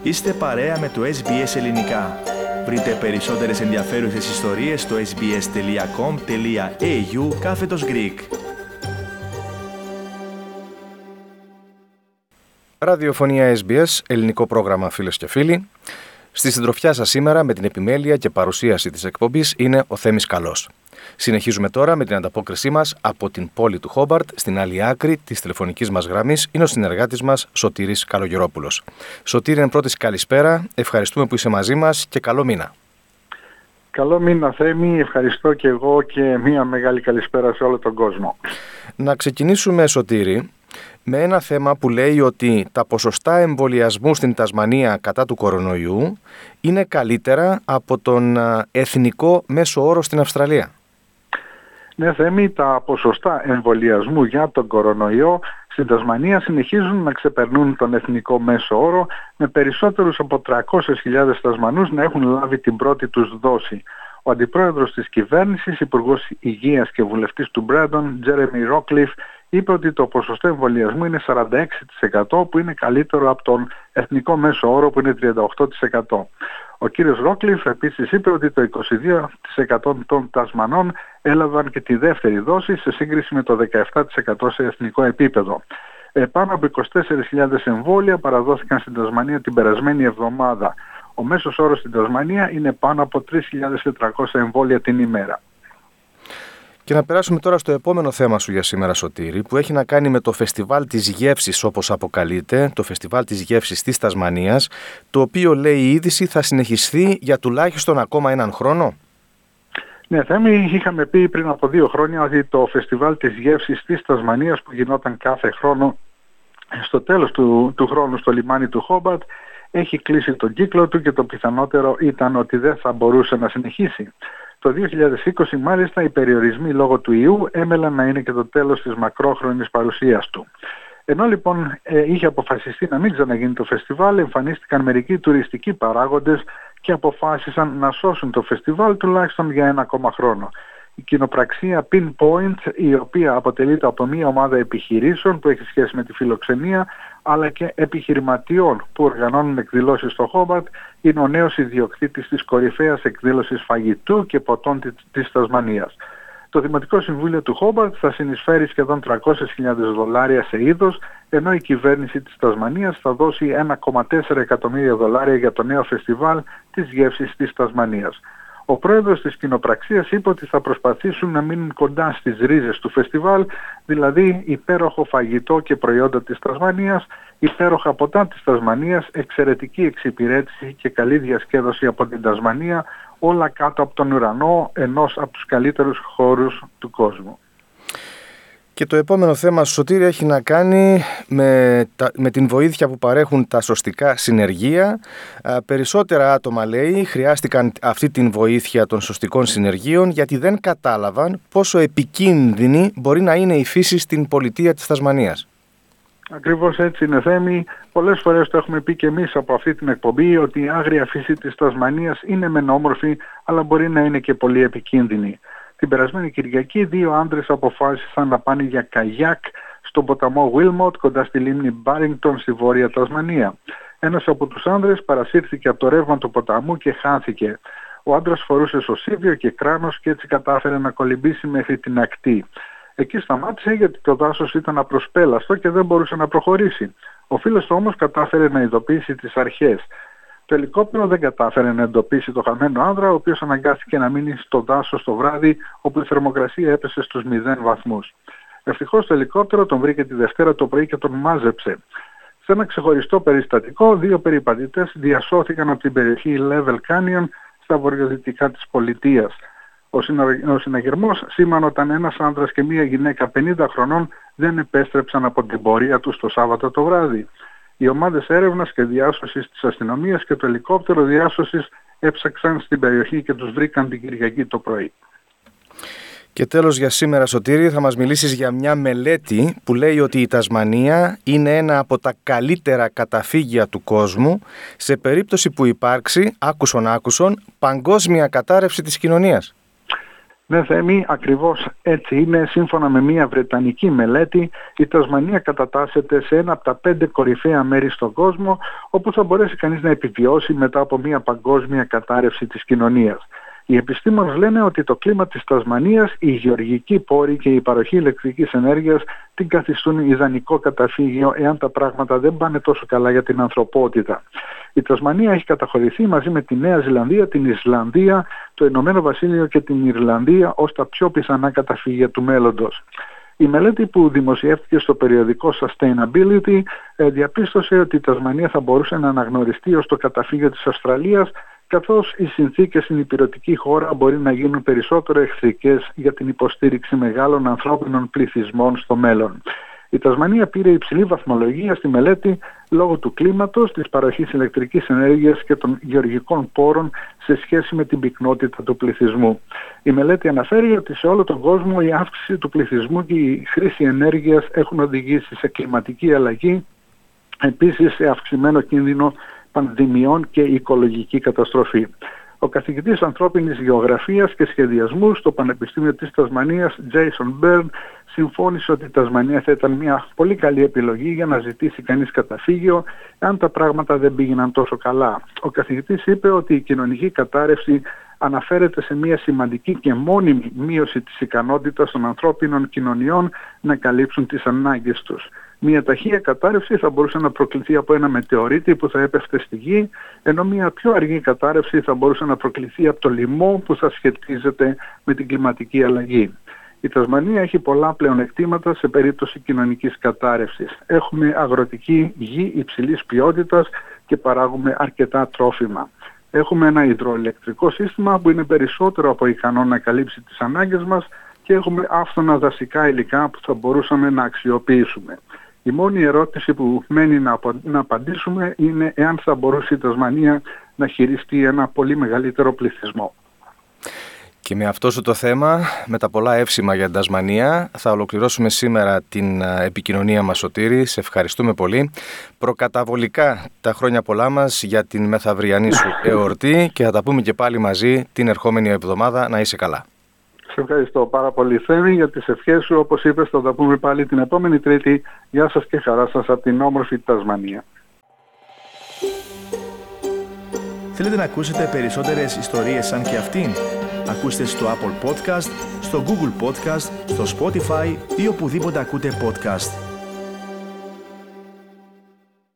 Είστε παρέα με το SBS Ελληνικά. Βρείτε περισσότερες ενδιαφέρουσες ιστορίες στο sbs.com.au/Greek. Ραδιοφωνία SBS, ελληνικό πρόγραμμα φίλες και φίλοι. Στη συντροφιά σας σήμερα με την επιμέλεια και παρουσίαση της εκπομπής είναι ο Θέμης Καλός. Συνεχίζουμε τώρα με την ανταπόκρισή μας από την πόλη του Χόμπαρτ. Στην άλλη άκρη της τηλεφωνικής μας γραμμής είναι ο συνεργάτης μας Σωτήρης Καλογερόπουλος. Σωτήρη, εν πρώτης καλησπέρα, ευχαριστούμε που είσαι μαζί μας και καλό μήνα. Καλό μήνα, Θέμη, ευχαριστώ και εγώ και μια μεγάλη καλησπέρα σε όλο τον κόσμο. Να ξεκινήσουμε, Σωτήρη, με ένα θέμα που λέει ότι τα ποσοστά εμβολιασμού στην Τασμανία κατά του κορονοϊού είναι καλύτερα από τον εθνικό μέσο όρο στην Αυστραλία. Ναι, Θέμη, τα ποσοστά εμβολιασμού για τον κορονοϊό στην Τασμανία συνεχίζουν να ξεπερνούν τον εθνικό μέσο όρο, με περισσότερους από 300.000 Τασμανούς να έχουν λάβει την πρώτη τους δόση. Ο αντιπρόεδρος της κυβέρνησης, υπουργός υγείας και βουλευτής του Μπρέντον, Τζέρεμι Ρόκλιφ, είπε ότι το ποσοστό εμβολιασμού είναι 46%, που είναι καλύτερο από τον εθνικό μέσο όρο που είναι 38%. Ο κύριος Ρόκλιφ επίσης είπε ότι το 22% των Τασμανών έλαβαν και τη δεύτερη δόση σε σύγκριση με το 17% σε εθνικό επίπεδο. Πάνω από 24.000 εμβόλια παραδόθηκαν στην Τασμανία την περασμένη εβδομάδα. Ο μέσος όρος στην Τασμανία είναι πάνω από 3.400 εμβόλια την ημέρα. Και να περάσουμε τώρα στο επόμενο θέμα σου για σήμερα, Σωτήρη, που έχει να κάνει με το φεστιβάλ της γεύσης, όπως αποκαλείται, το φεστιβάλ της γεύσης της Τασμανίας, το οποίο, λέει η είδηση, θα συνεχιστεί για τουλάχιστον ακόμα έναν χρόνο. Ναι, Θέμη, είχαμε πει πριν από 2 χρόνια ότι το φεστιβάλ της γεύσης της Τασμανίας, που γινόταν κάθε χρόνο στο τέλος του χρόνου στο λιμάνι του Χόμπαρτ, έχει κλείσει τον κύκλο του και το πιθανότερο ήταν ότι δεν θα μπορούσε να συνεχίσει. Το 2020 μάλιστα οι περιορισμοί λόγω του ιού έμελαν να είναι και το τέλος της μακρόχρονης παρουσίας του. Ενώ λοιπόν είχε αποφασιστεί να μην ξαναγίνει το φεστιβάλ, εμφανίστηκαν μερικοί τουριστικοί παράγοντες και αποφάσισαν να σώσουν το φεστιβάλ τουλάχιστον για ένα ακόμα χρόνο. Η κοινοπραξία Pinpoint, η οποία αποτελείται από μια ομάδα επιχειρήσεων που έχει σχέση με τη φιλοξενία, αλλά και επιχειρηματιών που οργανώνουν εκδηλώσεις στο Χόμπαρτ, είναι ο νέος ιδιοκτήτης της κορυφαίας εκδήλωσης φαγητού και ποτών της Τασμανίας. Το Δημοτικό Συμβούλιο του Χόμπαρτ θα συνεισφέρει σχεδόν $300,000 σε είδος, ενώ η κυβέρνηση της Τασμανίας θα δώσει $1,4 εκατομμύρια για το νέο φεστιβάλ της γεύσης της Τασμανίας. Ο πρόεδρος της κοινοπραξίας είπε ότι θα προσπαθήσουν να μείνουν κοντά στις ρίζες του φεστιβάλ, δηλαδή υπέροχο φαγητό και προϊόντα της Τασμανίας, υπέροχα ποτά της Τασμανίας, εξαιρετική εξυπηρέτηση και καλή διασκέδαση από την Τασμανία, όλα κάτω από τον ουρανό ενός από τους καλύτερους χώρους του κόσμου. Και το επόμενο θέμα, Σωτήρη, έχει να κάνει με την βοήθεια που παρέχουν τα σωστικά συνεργεία. Περισσότερα άτομα, λέει, χρειάστηκαν αυτή την βοήθεια των σωστικών συνεργείων γιατί δεν κατάλαβαν πόσο επικίνδυνη μπορεί να είναι η φύση στην πολιτεία της Τασμανίας. Ακριβώς έτσι είναι, Θέμη. Πολλές φορές το έχουμε πει και εμείς από αυτή την εκπομπή ότι η άγρια φύση της Τασμανίας είναι μεν όμορφη, αλλά μπορεί να είναι και πολύ επικίνδυνη. Την περασμένη Κυριακή 2 άντρες αποφάσισαν να πάνε για καγιάκ στον ποταμό Wilmot κοντά στη λίμνη Barrington στη Βόρεια Τασμανία. Ένας από τους άντρες παρασύρθηκε από το ρεύμα του ποταμού και χάθηκε. Ο άντρας φορούσε σωσίβιο και κράνος και έτσι κατάφερε να κολυμπήσει μέχρι την ακτή. Εκεί σταμάτησε γιατί το δάσος ήταν απροσπέλαστο και δεν μπορούσε να προχωρήσει. Ο φίλος του όμως κατάφερε να ειδοποιήσει τις αρχές. Το ελικόπτερο δεν κατάφερε να εντοπίσει το χαμένο άνδρα, ο οποίος αναγκάστηκε να μείνει στο δάσος το βράδυ, όπου η θερμοκρασία έπεσε στους 0 βαθμούς. Ευτυχώς το ελικόπτερο τον βρήκε τη Δευτέρα το πρωί και τον μάζεψε. Σε ένα ξεχωριστό περιστατικό, 2 περιπατητές διασώθηκαν από την περιοχή Level Canyon στα βορειοδυτικά της πολιτείας. Ο συναγερμός σήμανε όταν ένας άνδρας και μια γυναίκα 50 χρονών δεν επέστρεψαν από την πορεία τους το Σάββατο το βράδυ. Οι ομάδες έρευνας και διάσωσης της αστυνομίας και το ελικόπτερο διάσωσης έψαξαν στην περιοχή και τους βρήκαν την Κυριακή το πρωί. Και τέλος για σήμερα, Σωτήρη, θα μας μιλήσεις για μια μελέτη που λέει ότι η Τασμανία είναι ένα από τα καλύτερα καταφύγια του κόσμου σε περίπτωση που υπάρξει, άκουσον, παγκόσμια κατάρρευση της κοινωνίας. Ναι, Θέμη, ακριβώς έτσι είναι. Σύμφωνα με μια βρετανική μελέτη, η Τασμανία κατατάσσεται σε ένα από τα 5 κορυφαία μέρη στον κόσμο, όπου θα μπορέσει κανείς να επιβιώσει μετά από μια παγκόσμια κατάρρευση της κοινωνίας. Οι επιστήμονες λένε ότι το κλίμα της Τασμανίας, οι γεωργικοί πόροι και η παροχή ηλεκτρικής ενέργειας την καθιστούν ιδανικό καταφύγιο εάν τα πράγματα δεν πάνε τόσο καλά για την ανθρωπότητα. Η Τασμανία έχει καταχωρηθεί μαζί με τη Νέα Ζηλανδία, την Ισλανδία, το Ηνωμένο Βασίλειο και την Ιρλανδία ως τα πιο πιθανά καταφύγια του μέλλοντος. Η μελέτη που δημοσιεύτηκε στο περιοδικό Sustainability διαπίστωσε ότι η Τασμανία θα μπορούσε να αναγνωριστεί ως το καταφύγιο της Αυστραλίας, καθώς οι συνθήκες στην ηπειρωτική χώρα μπορεί να γίνουν περισσότερο εχθρικές για την υποστήριξη μεγάλων ανθρώπινων πληθυσμών στο μέλλον. Η Τασμανία πήρε υψηλή βαθμολογία στη μελέτη λόγω του κλίματος, της παροχής ηλεκτρικής ενέργειας και των γεωργικών πόρων σε σχέση με την πυκνότητα του πληθυσμού. Η μελέτη αναφέρει ότι σε όλο τον κόσμο η αύξηση του πληθυσμού και η χρήση ενέργειας έχουν οδηγήσει σε κλιματική αλλαγή, επίσης σε αυξημένο κίνδυνο πανδημιών και οικολογική καταστροφή. Ο καθηγητής ανθρώπινης γεωγραφίας και σχεδιασμού στο Πανεπιστήμιο της Τασμανίας, Jason Byrne, συμφώνησε ότι η Τασμανία θα ήταν μια πολύ καλή επιλογή για να ζητήσει κανείς καταφύγιο, αν τα πράγματα δεν πήγαιναν τόσο καλά. Ο καθηγητής είπε ότι η κοινωνική κατάρρευση αναφέρεται σε μια σημαντική και μόνιμη μείωση της ικανότητας των ανθρώπινων κοινωνιών να καλύψουν τις ανάγκες τους. Μια ταχεία κατάρρευση θα μπορούσε να προκληθεί από ένα μετεωρίτη που θα έπεφτε στη γη, ενώ μια πιο αργή κατάρρευση θα μπορούσε να προκληθεί από το λοιμό που θα σχετίζεται με την κλιματική αλλαγή. Η Τασμανία έχει πολλά πλεονεκτήματα σε περίπτωση κοινωνικής κατάρρευσης. Έχουμε αγροτική γη υψηλής ποιότητας και παράγουμε αρκετά τρόφιμα. Έχουμε ένα υδροελεκτρικό σύστημα που είναι περισσότερο από ικανό να καλύψει τις ανάγκες μας και έχουμε άφθονα δασικά υλικά που θα μπορούσαμε να αξιοποιήσουμε. Η μόνη ερώτηση που μένει να απαντήσουμε είναι εάν θα μπορούσε η Τασμανία να χειριστεί ένα πολύ μεγαλύτερο πληθυσμό. Και με αυτό το θέμα, με τα πολλά εύσημα για την Τασμανία, θα ολοκληρώσουμε σήμερα την επικοινωνία μας, Σωτήρη. Σε ευχαριστούμε πολύ. Προκαταβολικά τα χρόνια πολλά μας για την μεθαυριανή σου εορτή και θα τα πούμε και πάλι μαζί την ερχόμενη εβδομάδα. Να είσαι καλά. Σε ευχαριστώ πάρα πολύ, Θέμη, για τις ευχές σου. Όπως είπες, θα τα πούμε πάλι την επόμενη Τρίτη. Γεια σας και χαρά σας από την όμορφη Τασμανία. Θέλετε να ακούσετε περισσότερες ιστορίες σαν και αυτήν? Ακούστε στο Apple Podcast, στο Google Podcast, στο Spotify ή οπουδήποτε ακούτε podcast.